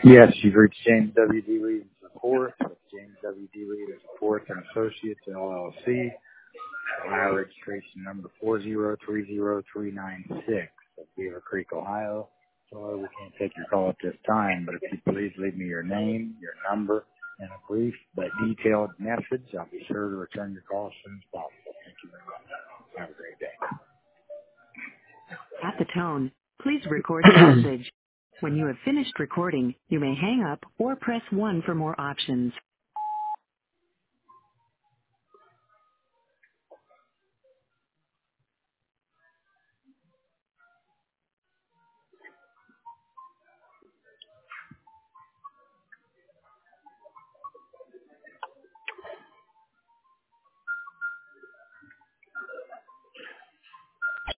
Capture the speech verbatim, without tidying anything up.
Yes, you've reached James W. D. Reed the fourth with James W. D. Reed the fourth and Associates L L C, Ohio registration number four zero three zero three nine six of Beaver Creek, Ohio. So we can't take your call at this time, but if you please leave me your name, your number, and a brief but detailed message, I'll be sure to return your call as soon as possible. Thank you very much. Have a great day. At the tone, please record your message. When you have finished recording, you may hang up or press one for more options.